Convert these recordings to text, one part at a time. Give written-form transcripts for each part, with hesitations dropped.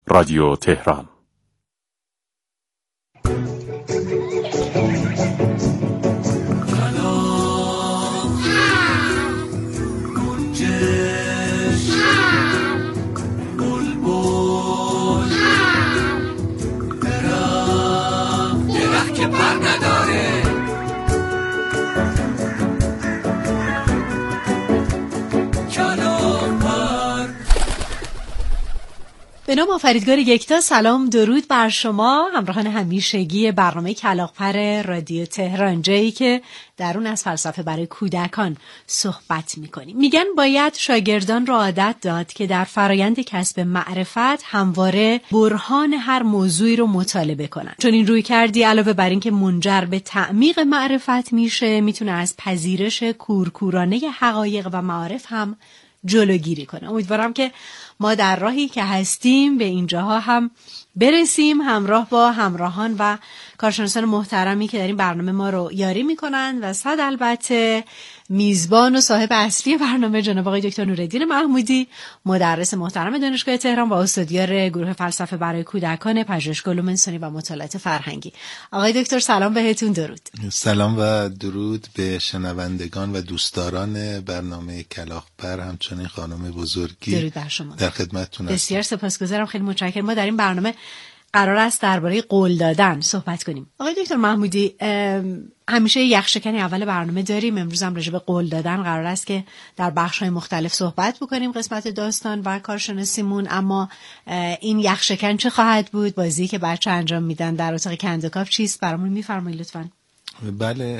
رادیو تهران. به نام آفریدگار یکتا، سلام درود بر شما همراهان همیشگی برنامه کلاغ‌پر رادیو تهران، جایی که در اون از فلسفه برای کودکان صحبت میکنیم. میگن باید شاگردان را عادت داد که در فرایند کسب معرفت همواره برهان هر موضوعی رو مطالبه کنن، چون این روی کردی علاوه بر این که منجر به تعمیق معرفت میشه، میتونه از پذیرش کورکورانه حقایق و معارف هم جلوگیری کنه. امیدوارم که ما در راهی که هستیم به اینجاها هم برسیم، همراه با همراهان و کارشناسان محترمی که در این برنامه ما رو یاری میکنن و صد البته میزبان و صاحب اصلی برنامه جناب آقای دکتر نورالدین محمودی، مدرس محترم دانشگاه تهران و استادیار گروه فلسفه برای کودکان پژوهشگاه علوم انسانی و مطالعات فرهنگی. آقای دکتر سلام بهتون، درود. سلام و درود به شنوندگان و دوستداران برنامه کلاغ‌پر، همچنین خانم بزرگی. درود بر شما. در خدمتتون هستم. بسیار سپاسگزارم، خیلی متشکرم. ما در این برنامه قرار است درباره قول دادن صحبت کنیم. آقای دکتر محمودی، همیشه یخشکنی اول برنامه داریم. امروز هم راجع به قول دادن قرار است که در بخش‌های مختلف صحبت بکنیم، قسمت داستان و کارشناسیمون. اما این یخشکن چه خواهد بود؟ بازی که بچه انجام میدن در اتاق کندوکاو چیست؟ برامون میفرمایید لطفاً. بله،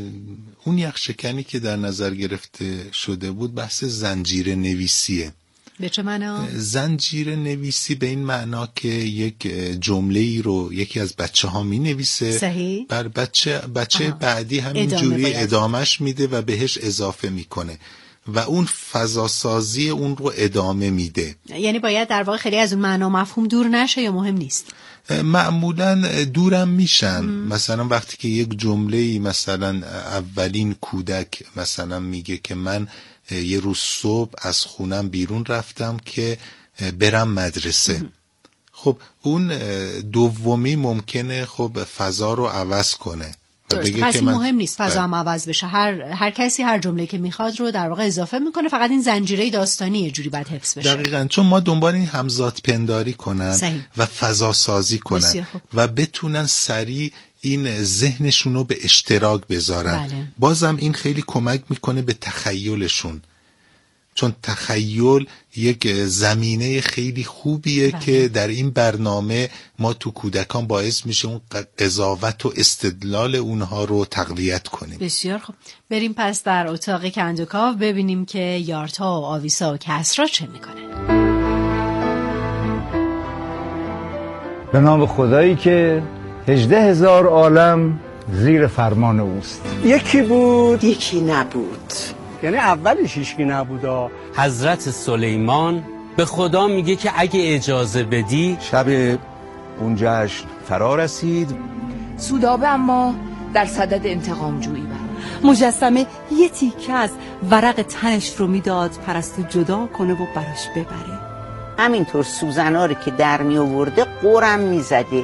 اون یخشکنی که در نظر گرفته شده بود بحث زنجیره نویسیه. به چه معنا؟ زنجیره نویسی به این معنا که یک جمله‌ای رو یکی از بچه‌ها می‌نویسه، صحیح، بر بچه بعدی همین جوری ادامهش میده و بهش اضافه میکنه و اون فضاسازی اون رو ادامه میده. یعنی باید در واقع خیلی از اون معنا مفهوم دور نشه یا مهم نیست؟ معمولا دورم میشن. مثلا وقتی که یک جمله‌ای، مثلا اولین کودک مثلا میگه که من یه روز صبح از خونم بیرون رفتم که برم مدرسه. خب اون دومی ممکنه خب فضا رو عوض کنه و بگه پس که این مهم نیست فضا هم عوض بشه، هر کسی هر جمله‌ای که میخواد رو در واقع اضافه میکنه، فقط این زنجیره داستانی یه جوری باید حفظ بشه. دقیقاً، چون ما دنبال این همزاد پنداری کنن صحیح. و فضا سازی کنن و بتونن سریع این ذهنشون رو به اشتراک بذارن. بله. بازم این خیلی کمک میکنه به تخیلشون، چون تخیل یک زمینه خیلی خوبیه. بله. که در این برنامه ما تو کودکان باعث میشه اون قضاوت و استدلال اونها رو تقویت کنیم. بسیار خوب، بریم پس در اتاق کندوکاو ببینیم که یارتا و آویسا و کسرا چه میکنه. به نام خدایی که 18,000 عالم زیر فرمان اوست. یکی بود یکی نبود، یعنی اولش هیچکی نبودا. حضرت سلیمان به خدا میگه که اگه اجازه بدی. شب اون جشن فرا رسید. سودابه اما در صدد انتقام جویی بود. مجسمه یه تیکه از ورق تنش رو میداد پرستو جدا کنه و براش ببره. همینطور سوزنا رو که در می آورده قرم می زده.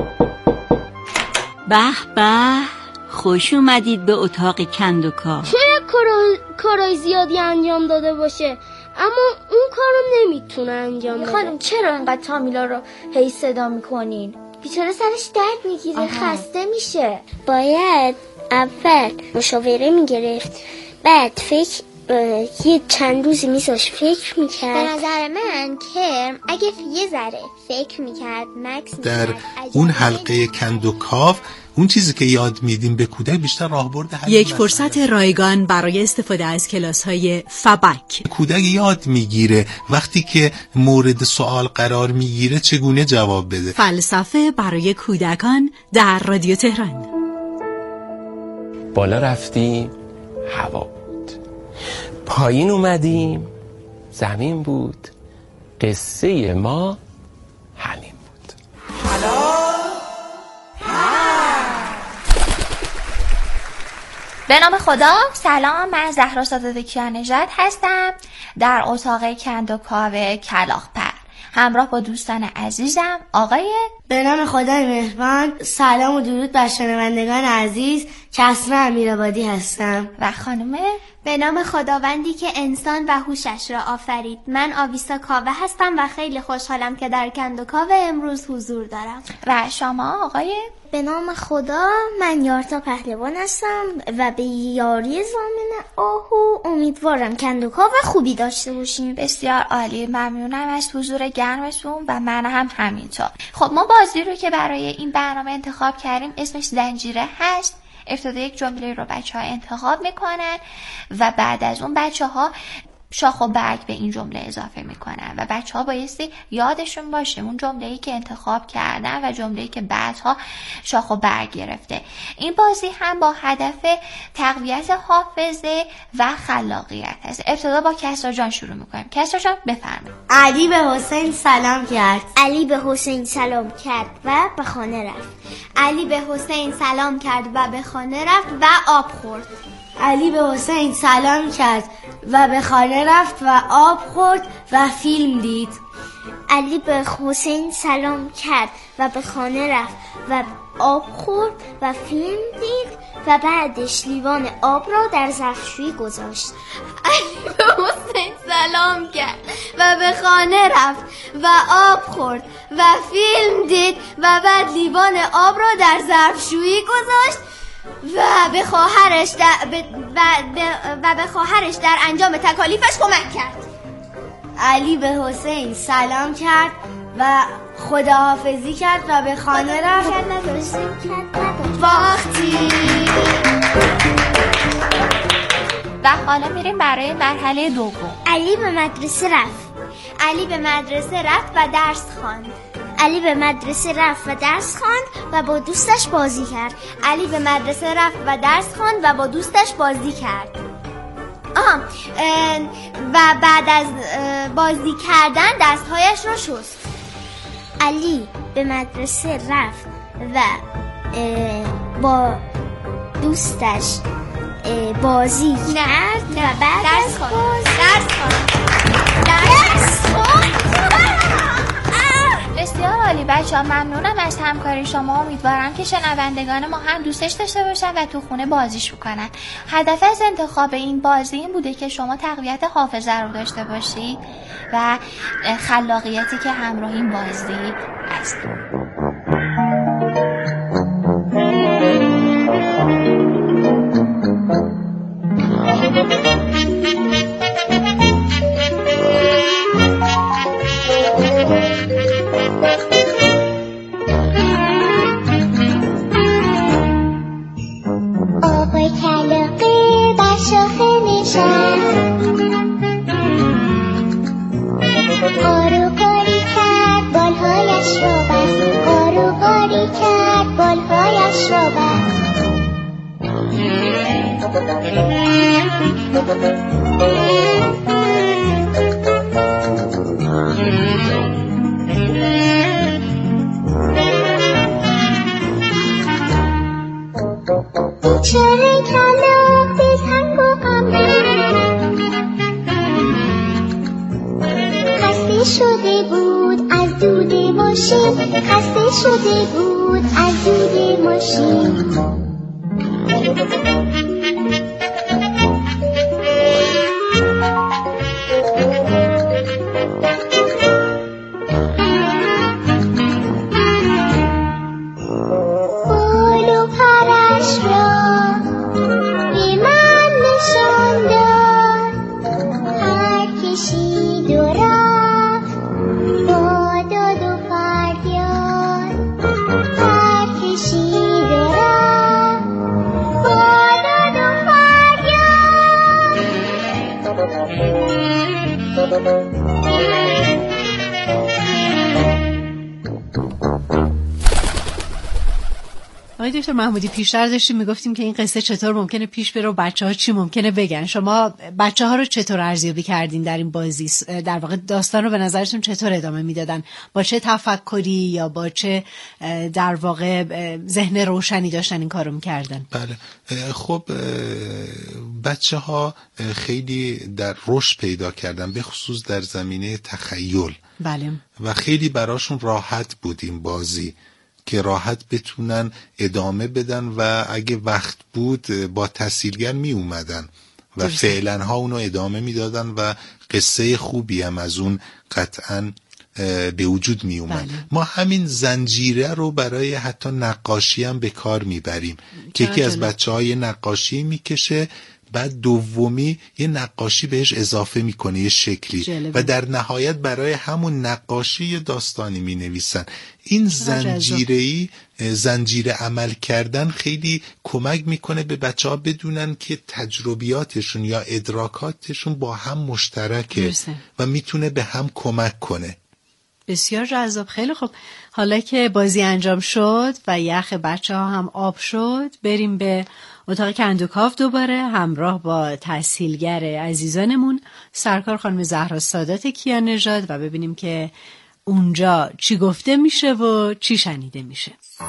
به به، خوش اومدید به اتاق کندوکاو. شاید کارای زیادی انجام داده باشه، اما اون کارو نمیتونه انجام بده. خانم چرا اینقدر تامیلا رو هی صدا میکنین؟ بیچاره سرش درد میگیره، خسته میشه. باید اول مشاوره میگرفت، بعد یه چند روزی میذاش فکر میکرد. به نظر من کرم اگه یه ذره فکر میکرد مکس در اون حلقه کندوکاو اون چیزی که یاد میدیم به کودک بیشتر راهبرد یک فرصت رایگان برای استفاده از کلاس‌های فبک. کودک یاد میگیره وقتی که مورد سوال قرار میگیره چگونه جواب بده. فلسفه برای کودکان در رادیو تهران. بالا رفتیم هوا بود، پایین اومدیم زمین بود، قصه ما همین بود. به نام خدا، سلام، من زهرا سادات کیانژاد هستم در اتاق کندوکاو کلاغ‌پر. همراه با دوستان عزیزم آقای به نام خدای مهربان. سلام و درود بر شنوندگان عزیز. کسرا امیرآبادی هستم. و خانم به نام خداوندی که انسان و هوشش را آفرید. من آویسا کاوه هستم و خیلی خوشحالم که در کندوکاوه امروز حضور دارم. و شما آقای به نام خدا. من یارتا پهلوان هستم و به یاری ضامن آهو امیدوارم کندوکاوه خوبی داشته باشیم. بسیار عالی، ممنونم از حضور گرمتون و من هم همینطور. خب ما بازی رو که برای این برنامه انتخاب کردیم اسمش زنجیره هست. ابتدا یک جمله رو بچه‌ها انتخاب میکنن و بعد از اون بچه‌ها شاخ و برگ به این جمله اضافه میکنن و بچه‌ها بایستی یادشون باشه اون جمله‌ای که انتخاب کردن و جمله‌ای که بعدها شاخ و برگ گرفته. این بازی هم با هدف تقویت حافظه و خلاقیت است. ابتدا با کسرا جان شروع میکنیم. کسرا جان بفرمایید. علی به حسین سلام کرد. علی به حسین سلام کرد و به خانه رفت. علی به حسین سلام کرد و به خانه رفت و آب خورد. علی به حسین سلام کرد و به خانه رفت و آب خورد و فیلم دید. علی به حسین سلام کرد و به خانه رفت و آب خورد و فیلم دید و بعدش لیوان آب را در ظرفشویی گذاشت. علی به حسین سلام کرد و به خانه رفت و آب خورد و فیلم دید و بعد لیوان آب را در ظرفشویی گذاشت و به خواهرش در انجام تکالیفش کمک کرد. علی به حسین سلام کرد و خداحافظی کرد و به خانه رفت. وقتی و حالا میریم برای مرحله دوم. علی به مدرسه رفت. علی به مدرسه رفت و درس خواند. علی به مدرسه رفت و درس خواند و با دوستش بازی کرد. علی به مدرسه رفت و درس خواند و با دوستش بازی کرد. و بعد از بازی کردن دستهایش را شست. علی به مدرسه رفت و با دوستش بازی کرد و بعد درس خواند. بسیار عالی بچه‌ها، ممنونم از همکاری شما. امیدوارم که شنوندگان ما هم دوستش داشته باشن و تو خونه بازیش بکنن. هدف از انتخاب این بازی این بوده که شما تقویت حافظه رو داشته باشید و خلاقیتی که همراه این بازی است. آقای کلاغی بر شاخه نشست، قارو قاری کرد بالهایش را بست. قارو قاری کرد بالهایش را بست. بیچاره کلاغ به تنگ و غمناک خسته شده بود از دود ماشین. خسته شده بود از دود ماشین. آقای دکتر محمودی پیشتر داشتیم میگفتیم که این قصه چطور ممکنه پیش بره و بچه‌ها چی ممکنه بگن. شما بچه‌ها رو چطور ارزیابی کردین در این بازی؟ در واقع داستان رو به نظرتون چطور ادامه میدادن؟ با چه تفکری یا با چه در واقع ذهن روشنی داشتن این کارو میکردن؟ بله خب بچه‌ها خیلی در رشد پیدا کردن، به خصوص در زمینه تخیل. بله. و خیلی براشون راحت بود این بازی که راحت بتونن ادامه بدن و اگه وقت بود با تسهیلگر می اومدن و فعلا ها اونو ادامه می دادن و قصه خوبی هم از اون قطعا به وجود می اومد. بله. ما همین زنجیره رو برای حتی نقاشی هم به کار می بریم که یکی از بچه های نقاشی می کشه، بعد دومی یه نقاشی بهش اضافه میکنه یه شکلی و در نهایت برای همون نقاشی یه داستانی مینویسن. این زنجیره عمل کردن خیلی کمک میکنه به بچه‌ها بدونن که تجربیاتشون یا ادراکاتشون با هم مشترکه و میتونه به هم کمک کنه. بسیار جذاب. خیلی خوب، حالا که بازی انجام شد و یخ بچه‌ها هم آب شد، بریم به اتاق کندوکاو دوباره همراه با تسهیلگر عزیزانمون سرکار خانم زهرا سادات کیانژاد و ببینیم که اونجا چی گفته میشه و چی شنیده میشه.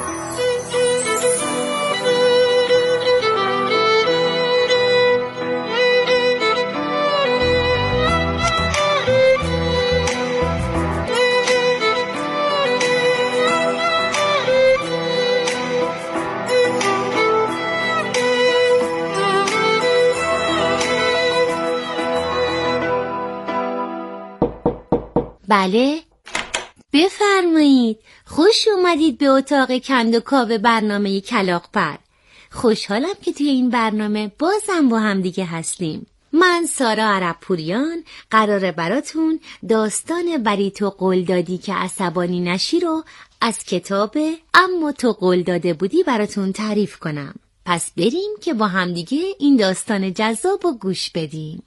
بله، بفرمایید. خوش اومدید به اتاق کندوکاو برنامه کلاغ‌پر. خوشحالم که توی این برنامه بازم با هم دیگه هستیم. من سارا عربپوریان قراره براتون داستان بری تو قول دادی که عصبانی نشی رو از کتاب اما تو قول داده بودی براتون تعریف کنم. پس بریم که با هم دیگه این داستان جذاب رو گوش بدیم.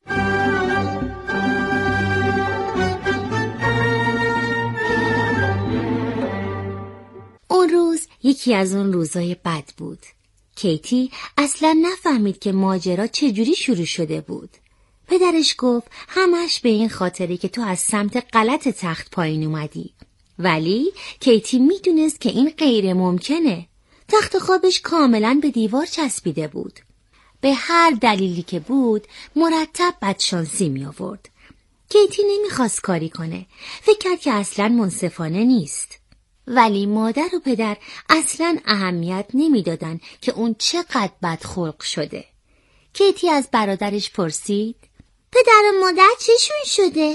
اون روز یکی از اون روزای بد بود. کیتی اصلا نفهمید که ماجرا چجوری شروع شده بود. پدرش گفت همش به این خاطره که تو از سمت غلط تخت پایین اومدی. ولی کیتی میدونست که این غیر ممکنه. تخت خوابش کاملا به دیوار چسبیده بود. به هر دلیلی که بود مرتب بدشانسی می آورد. کیتی نمیخواست کاری کنه. فکر کرد که اصلا منصفانه نیست. ولی مادر و پدر اصلاً اهمیت نمیدادن که اون چقدر بدخلق شده. کیتی از برادرش پرسید پدر و مادر چشون شده؟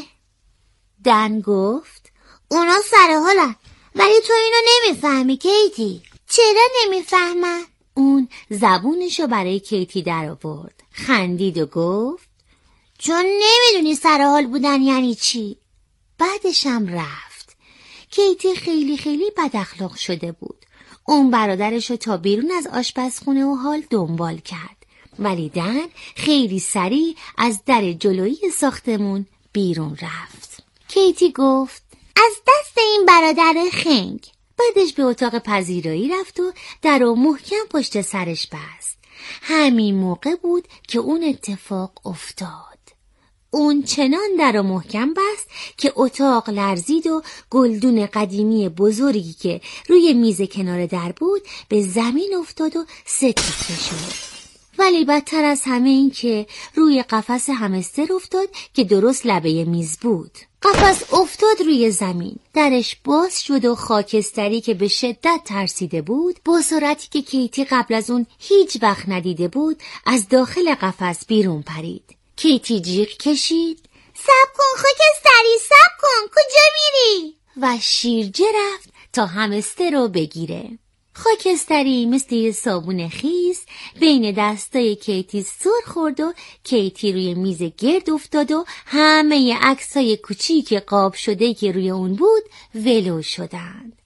دن گفت اونا سر حالن، ولی تو اینو نمیفهمی کیتی. چرا نمیفهمن؟ اون زبونشو برای کیتی در آورد، خندید و گفت چون نمیدونی سر حال بودن یعنی چی. بعدش هم رفت. کیتی خیلی خیلی بد اخلاق شده بود. اون برادرشو تا بیرون از آشپزخونه و حال دنبال کرد. ولی دن خیلی سریع از در جلویی ساختمون بیرون رفت. کیتی گفت از دست این برادر خنگ. بعدش به اتاق پذیرایی رفت و در رو محکم پشت سرش بست. همین موقع بود که اون اتفاق افتاد. اون چنان در رو محکم بست که اتاق لرزید و گلدون قدیمی بزرگی که روی میز کنار در بود به زمین افتاد و ستیکه شد. ولی بدتر از همه این که روی قفس همستر افتاد که درست لبه میز بود. قفس افتاد روی زمین، درش باز شد و خاکستری که به شدت ترسیده بود با سرعتی که کیتی قبل از اون هیچ وقت ندیده بود از داخل قفس بیرون پرید. کیتی جیغ کشید صبر کن خاکستری، صبر کن، کجا میری؟ و شیرجه رفت تا همستر رو بگیره. خاکستری مثل یه صابون خیس بین دستای کیتی سر خورد و کیتی روی میز گرد افتاد و همه عکسای کوچیک قاب شده که روی اون بود ولو شدند.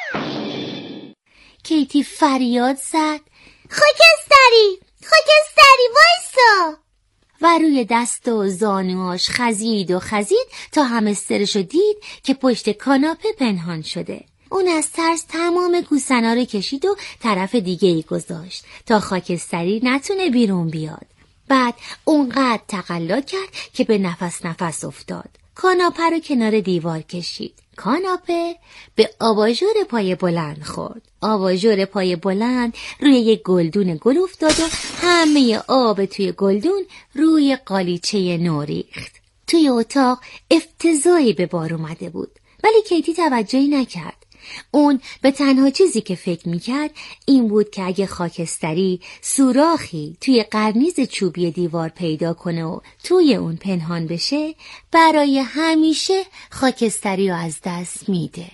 کیتی فریاد زد خاکستری، خاکستری وایسا! و روی دست و زانواش خزید و خزید تا همسترشو دید که پشت کاناپه پنهان شده. اون از ترس تمام گوسنا رو کشید و طرف دیگه ای گذاشت تا خاکستری نتونه بیرون بیاد. بعد اونقدر تقلا کرد که به نفس افتاد. کاناپه رو کنار دیوار کشید. کاناپه به آباژور پای بلند خورد. آباژور پای بلند روی یک گلدون گل افتاد و همه آب توی گلدون روی قالیچه نو ریخت. توی اتاق افتضاحی به بار اومده بود، ولی کیتی توجهی نکرد. اون به تنها چیزی که فکر میکرد این بود که اگه خاکستری سوراخی توی قرنیز چوبی دیوار پیدا کنه و توی اون پنهان بشه، برای همیشه خاکستری رو از دست میده.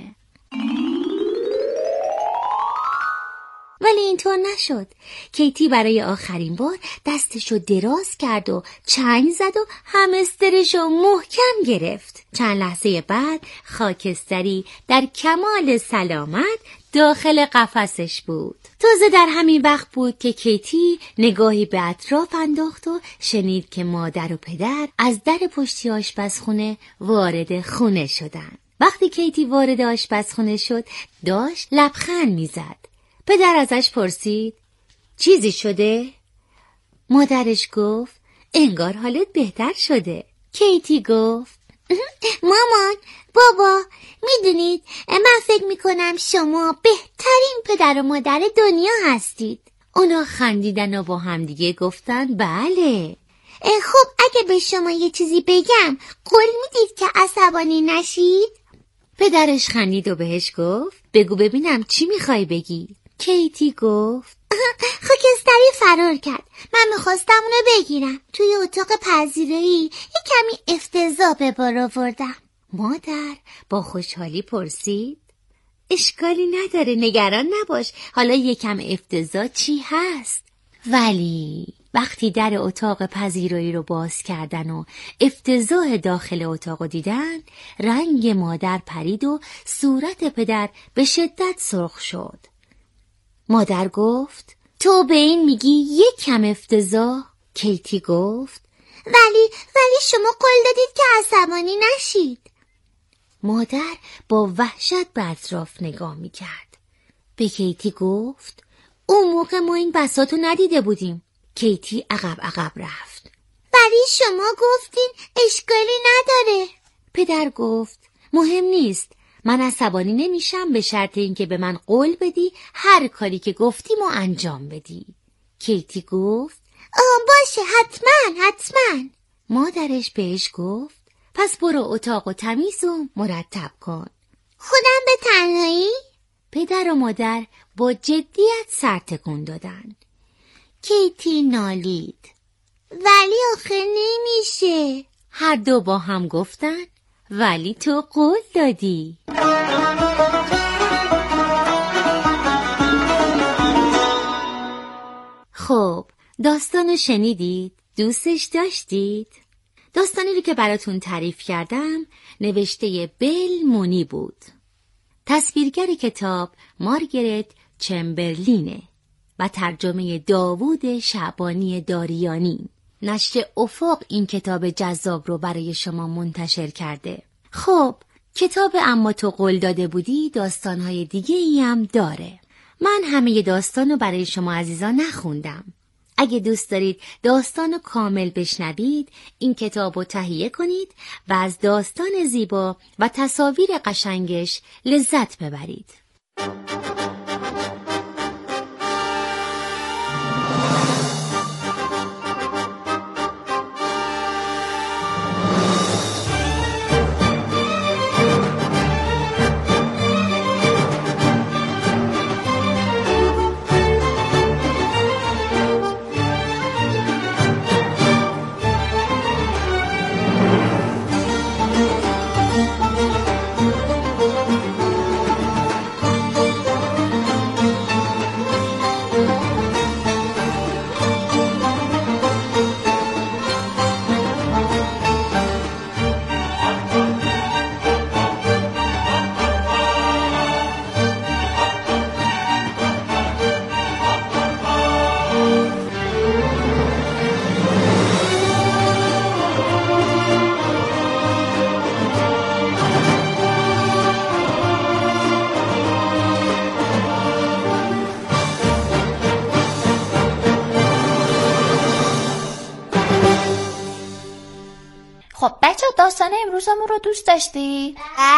ولی اینطور نشد. کیتی برای آخرین بار دستشو دراز کرد و چنگ زد و همسترشو محکم گرفت. چند لحظه بعد خاکستری در کمال سلامت داخل قفسش بود. تازه در همین وقت بود که کیتی نگاهی به اطراف انداخت و شنید که مادر و پدر از در پشتی آشپزخونه وارد خونه شدن. وقتی کیتی وارد آشپزخونه شد داشت لبخند میزد. پدر ازش پرسید چیزی شده؟ مادرش گفت انگار حالت بهتر شده. کیتی گفت مامان، بابا، میدونید من فکر میکنم شما بهترین پدر و مادر دنیا هستید. اونا خندیدن و با همدیگه گفتن بله. خب اگه به شما یه چیزی بگم قول میدید که عصبانی نشید؟ پدرش خندید و بهش گفت بگو ببینم چی میخوای بگی؟ کیتی گفت خاکستری فرار کرد. من میخواستم اونو بگیرم. توی اتاق پذیرایی یه کمی افتضاح به بار آوردم. مادر با خوشحالی پرسید اشکالی نداره، نگران نباش، حالا یکم افتضاح چی هست؟ ولی وقتی در اتاق پذیرایی رو باز کردن و افتضاح داخل اتاق رو دیدن، رنگ مادر پرید و صورت پدر به شدت سرخ شد. مادر گفت تو به این میگی یکم افتضاح؟ کیتی گفت ولی شما قول دادید که عصبانی نشید. مادر با وحشت به اطراف نگاه میکرد. به کیتی گفت اون موقع ما این بساطو ندیده بودیم. کیتی عقب رفت. ولی شما گفتین اشکالی نداره. پدر گفت مهم نیست، من عصبانی نمیشم به شرط اینکه به من قول بدی هر کاری که گفتیم و انجام بدی. کیتی گفت باشه، حتما. مادرش بهش گفت پس برو اتاقو تمیز و مرتب کن. خودم به تنهایی؟ پدر و مادر با جدیت سر تکون دادن. کیتی نالید ولی آخه نمیشه. هر دو با هم گفتن ولی تو قول دادی. خب داستانو شنیدید؟ دوستش داشتید؟ داستانی رو که براتون تعریف کردم نوشته بیل مونی بود. تصویرگر کتاب مارگرت چمبرلینه و ترجمه داوود شعبانی داریانی. نشر افق این کتاب جذاب رو برای شما منتشر کرده. خب کتاب اما تو قول داده بودی داستانهای دیگه ای هم داره. من همه داستان رو برای شما عزیزان نخوندم. اگه دوست دارید داستان رو کامل بشنوید این کتاب رو تهیه کنید و از داستان زیبا و تصاویر قشنگش لذت ببرید. روزمون رو دوست داشتی؟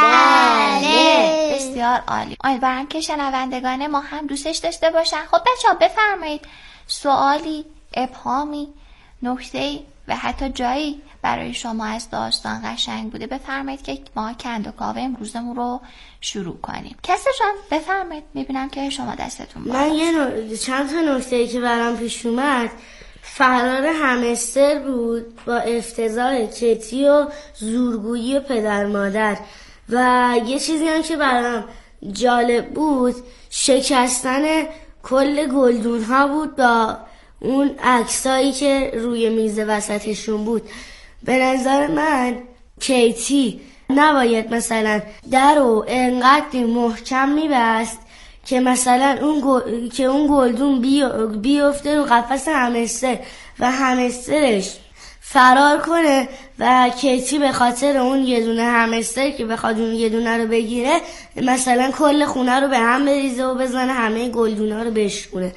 بله. بسیار عالی. امیدوارم که شنوندگان ما هم دوستش داشته باشن. خب بچه‌ها بفرمایید سوالی، ابهامی، نکته‌ای و حتی جایی برای شما از داستان قشنگ بوده بفرمایید که ما کند و کاوه امروزمون رو شروع کنیم. کسی جان بفرمایید، میبینم که شما دستتون بالا. من چند تا نکته‌ای که برام پیش اومد، فرار همستر بود با افتضاح کتی و زورگویی پدر مادر، و یه چیزی هم که برام جالب بود شکستن کل گلدون ها بود با اون عکسایی که روی میز وسطشون بود. به نظر من کیتی نباید مثلا در رو انقدر محکم میبست که مثلا اون گلدون بیفته رو قفس همستر و همسترش فرار کنه و کیتی به خاطر اون یه دونه همستر که بخواد اون یه دونه رو بگیره مثلا کل خونه رو به هم بریزه و بزنه همه گلدونا رو بشکونه.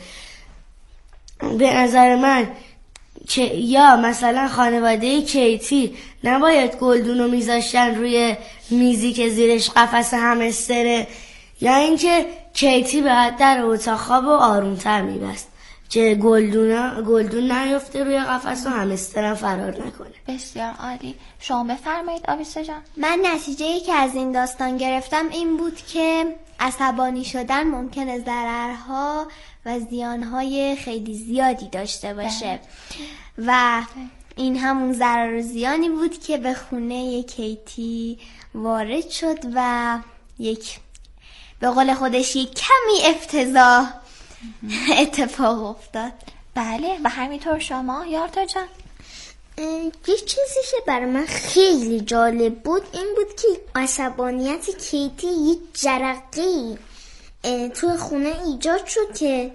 به نظر من که یا مثلا خانواده کیتی نباید گلدون رو میذاشتن روی میزی که زیرش قفس همستره، یا اینکه کیتی باید در اتاق خواب و آرومتر میبست که گلدون نیفته روی قفس و همسترم فرار نکنه. بسیار عالی. شما بفرمایید آویسه جان. من نتیجه‌ای که از این داستان گرفتم این بود که عصبانی شدن ممکنه ضررها و زیانهای خیلی زیادی داشته باشه و این همون ضرر و زیانی بود که به خونه کیتی وارد شد و به قول خودش یک کمی افتضاح اتفاق افتاد. بله و همینطور شما یارتا جان. یه چیزی که برای من خیلی جالب بود این بود که عصبانیت کیتی یک جرقه‌ای توی خونه ایجاد شد که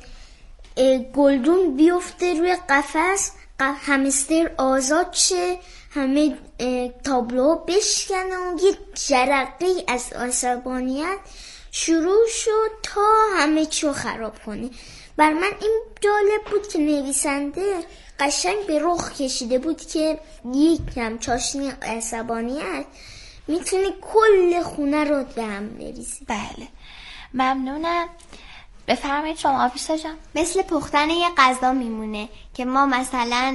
گلدون بیفته روی قفس، همستر آزاد شه، همه تابلوها بشکنه و یک جرقه‌ای از عصبانیت شروع شد تا همه چیو خراب کنه. بر من این جالب بود که نویسنده قشنگ به رخ کشیده بود که یکم چاشنی عصبانیت میتونه کل خونه رو به هم بریزه. بله ممنونم. بفرمایید شما آفیسا جان. مثل پختن یه غذا میمونه که ما مثلا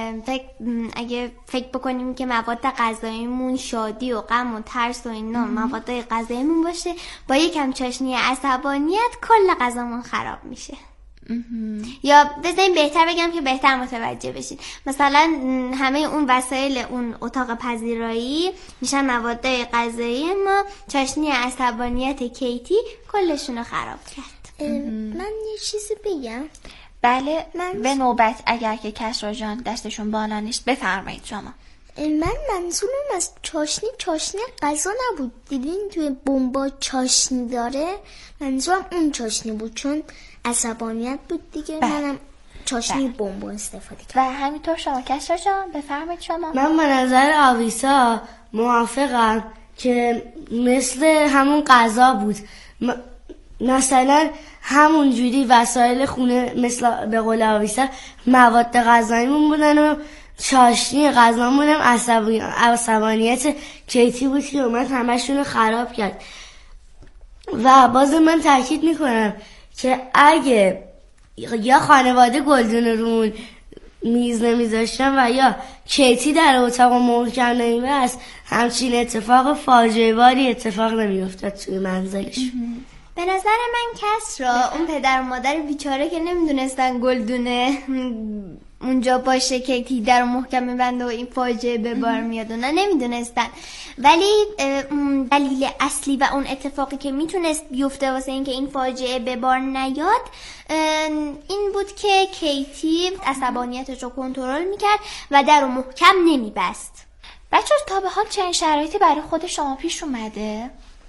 اگه فکر بکنیم که مواد غذاییمون شادی و غم و ترس و اینا مواد غذاییمون باشه، با یکم چاشنی عصبانیت کل غذامون خراب میشه. یا بذاریم بهتر بگم که بهتر متوجه بشین، مثلا همه اون وسایل اون اتاق پذیرایی میشن مواد غذایی ما، چاشنی عصبانیت کیتی کلشون رو خراب کرد. من یه چیزی بگم؟ بله به نوبت اگر که کسرا جان دستشون بالا نیست بفرمایید شما. من منظورم از چاشنی غذا نبود. دیدین توی بمبا چاشنی داره؟ منظورم اون چاشنی بود چون عصبانیت بود دیگه. منم چاشنی بمبا استفاده کردم. و همینطور شما کسرا جان بفرمایید شما. من به نظر آویسا موافقم که مثل همون غذا بود، مثلا همون جوری وسایل خونه مثل به قول آویسا مواد غذاییمون بودن و چاشنی غذامون هم عصبانیت کیتی بود که اومد همشون رو خراب کرد. و باز من تاکید میکنم که اگه یا خانواده گلدون رو میز نمیذاشتن و یا کیتی در اتاق محکم نمیبست، همچین اتفاق فاجعه باری اتفاق نمیافتاد توی منزلش. به نظر من کسرا اون پدر و مادر بیچاره که نمیدونستن گلدونه اونجا باشه کیتی در رو محکم میبنده و این فاجعه به بار میاد، اونا نمیدونستن. ولی دلیل اصلی و اون اتفاقی که میتونست بیفته واسه اینکه این فاجعه به بار نیاد این بود که کیتی عصبانیتش رو کنترل میکرد و در رو محکم نمیبست. بچه تا به حال چنین شرایطی برای خود شما پیش اومده؟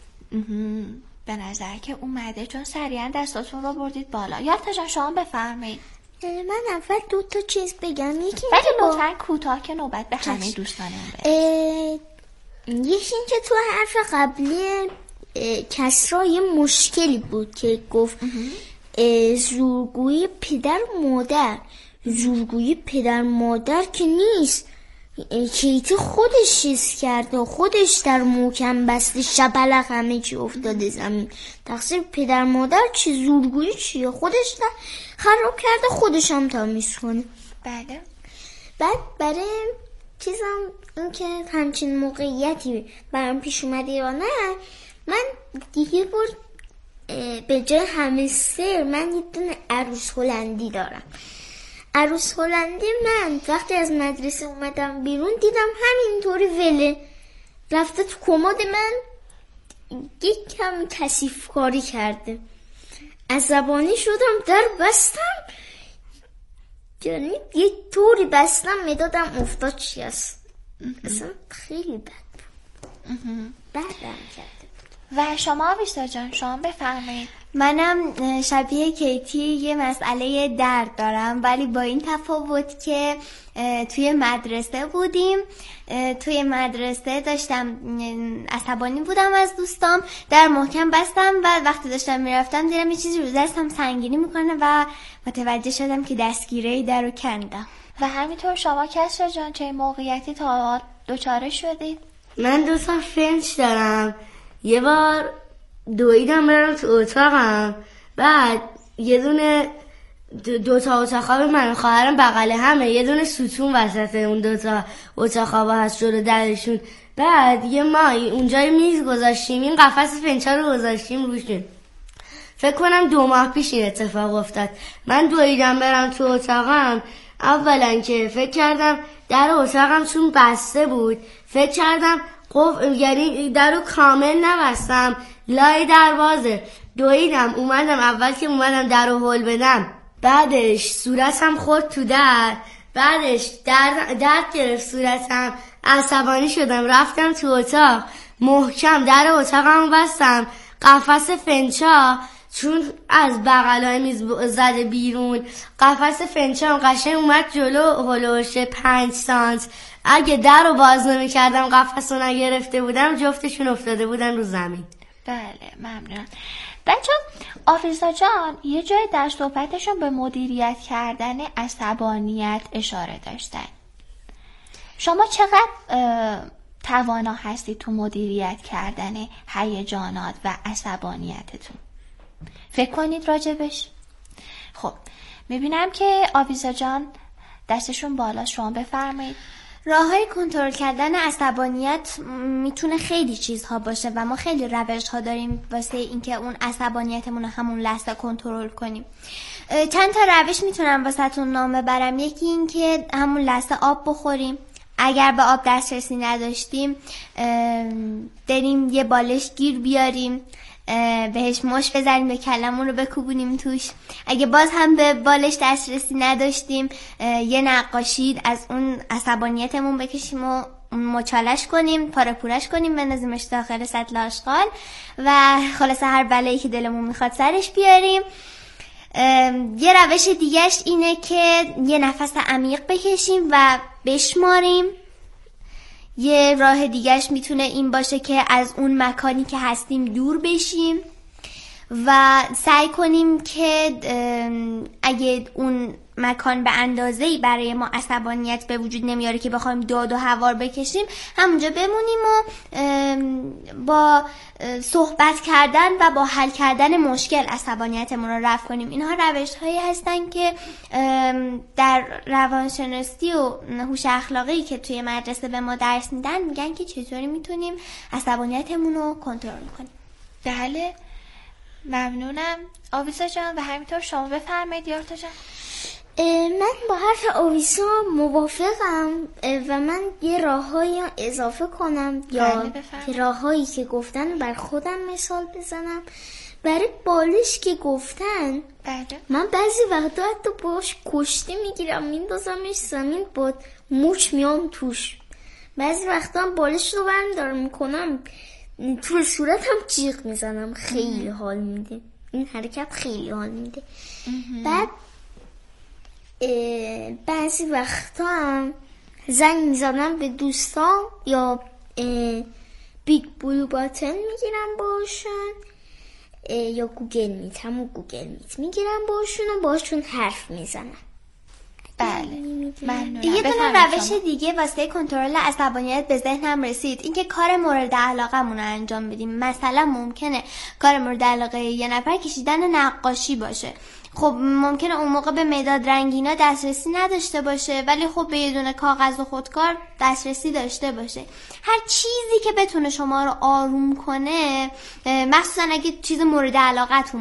به نظر که اومده چون سریعا دستاتون رو بردید بالا. یارتا جان شما بفرمایید. من اول 2 تا چیز بگم. یکی ولی لطفاً کوتاه که نوبت به همه دوستانم برسه. یکی این که تو حرف قبلی کسرا یه مشکلی بود که گفت زورگویی پدر مادر. زورگویی پدر مادر که نیست، کیتی خودش چیز کرد و خودش در محکم بسته، شبلق همه چی افتاده زمین. تقصیر پدر مادر چی؟ زورگویی چیه؟ خودش خراب کرده، خودش هم تمیز کنه. بله. بعد برای چیزم این که همچین موقعیتی برام پیش اومده یا نه، من دیگه بار به جای همستر من یه دونه عروس هلندی دارم. عروس هلندی من وقتی از مدرسه اومدم بیرون دیدم همینطوری وله رفته تو کمد من، یک کم کثیف کاری کرده. عصبانی شدم، در بستم، یعنی یه طوری بستم مدادم افتاد. چی هست اصلا خیلی بد بود. بعدم کرده. و شما آویسا جان، شما بفرمایید. منم شبیه کیتی یه مسئله درد دارم، ولی با این تفاوت که توی مدرسه بودیم. توی مدرسه داشتم عصبانی بودم از دوستام، در محکم بستم و وقتی داشتم میرفتم دیدم یه چیزی رو دستم سنگینی میکنه و متوجه شدم که دستگیره در رو کندم. و همینطور شما کسرا جان چه موقعیتی تا دوچاره شدید؟ من 2 تا فرنچ دارم. یه بار دویدم برم تو اتاقم، بعد یه دونه 2 تا اتاق خواب من و خواهرم بغل همه، یه دونه ستون وسط اون 2 تا اتاق خواب هست جلو درشون. بعد یه ما اونجا میز گذاشتیم، این قفس فنچا رو گذاشتیم روشون. فکر کنم 2 ماه پیش این اتفاق افتاد. من دویدم برم تو اتاقم، اولا که فکر کردم در اتاقم چون بسته بود، فکر کردم یعنی در رو کامل نبستم، لای دروازه دویدم اومدم. اول که اومدم در رو هل بدم، بعدش صورتم خورد تو در، بعدش درد گرفت صورتم، عصبانی شدم، رفتم تو اتاق، محکم در اتاقم بستم. قفس فنچا چون از بغلای میز زده بیرون، قفس فنچا قشنگ اومد جلو، هلوش 5 سانت. اگه در رو باز نمی کردم، قفس رو نگرفته بودم، جفتشون افتاده بودن رو زمین. بله ممنون. بچه آفیسا جان یه جای در صحبتشون به مدیریت کردن عصبانیت اشاره داشتن. شما چقدر توانا هستی تو مدیریت کردن هیجانات و عصبانیتتون؟ فکر کنید راجبش. خب میبینم که آفیسا جان دستشون بالا، شما بفرمایید. راههای کنترل کردن عصبانیت میتونه خیلی چیزها باشه و ما خیلی روش‌ها داریم واسه اینکه اون عصبانیتمون رو همون لحظه کنترل کنیم. چند تا روش میتونم واسهتون نام ببرم. یکی این که همون لحظه آب بخوریم. اگر به آب دسترسی نداشتیم بریم یه بالش گیر بیاریم، بهش مش بزنیم، به کلمون رو بکوبونیم توش. اگه باز هم به بالش دسترسی نداشتیم یه نقاشی از اون عصبانیتمون بکشیم و مچالش کنیم، پاره پورش کنیم، بندازیمش داخل سطل آشغال و خلاصه هر بلایی که دلمون میخواد سرش بیاریم. یه روش دیگهش اینه که یه نفس عمیق بکشیم و بشماریم. یه راه دیگهش میتونه این باشه که از اون مکانی که هستیم دور بشیم و سعی کنیم که اگه اون مکان به اندازه‌ای برای ما عصبانیت به وجود نمیاره که بخوایم داد و هوار بکشیم، همونجا بمونیم و با صحبت کردن و با حل کردن مشکل عصبانیتمون رو رفع کنیم. اینها روش‌هایی هستن که در روانشناسی و هوش اخلاقی که توی مدرسه به ما درس میدن میگن که چطوری میتونیم عصبانیتمون رو کنترل کنیم. بله ممنونم آویسا جان و همینطور شما بفرمایید یارتا جان. من با حرف آویسا موافقم و من یه راههایی اضافه کنم یا راههایی که گفتن بر خودم مثال بزنم. برای بالش که گفتن من بعضی وقتا حتی باش کشتی میگیرم میندازمش زمین با موچ میام توش. بعضی وقتا هم بالش رو برمیدارم میکنم تو صورتم جیغ میزنم. خیلی حال میده این حرکت، خیلی حال میده. بعد بعضی وقتا هم زنگ میزنم به دوستان یا بیگ بلو باتن میگیرم باشون یا گوگل میت، همون گوگل میت میگیرم باشون و باشون حرف میزنم. بله یه دونه روش دیگه واسه کنترل عصبانیت به ذهنم رسید، اینکه کار مورد علاقمون رو انجام بدیم. مثلا ممکنه کار مورد علاقه یه نفر کشیدن نقاشی باشه. خب ممکنه اون موقع به مداد رنگینا دسترسی نداشته باشه، ولی خب به یه دونه کاغذ و خودکار دسترسی داشته باشه. هر چیزی که بتونه شما رو آروم کنه، مخصوصا اگه چیز مورد علاقتون